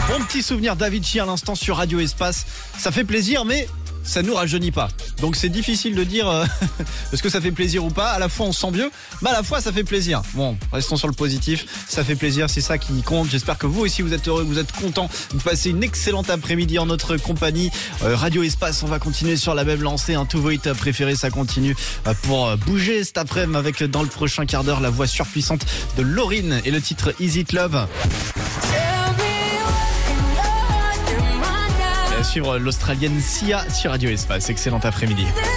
Bon petit souvenir d'Avicii à l'instant sur Radio Espace. Ça fait plaisir, mais ça nous rajeunit pas. Donc c'est difficile de dire est-ce que ça fait plaisir ou pas. À la fois on se sent vieux, mais à la fois ça fait plaisir. Bon, restons sur le positif. Ça fait plaisir, c'est ça qui compte. J'espère que vous aussi vous êtes heureux, que vous êtes contents de passer une excellente après-midi en notre compagnie. Radio Espace, on va continuer sur la même lancée. Un tout vos hits préférés, ça continue pour bouger cet après-midi avec dans le prochain quart d'heure la voix surpuissante de Lauryn et le titre Is It Love. Et à suivre l'Australienne Sia sur Radio Espace. Excellent après-midi.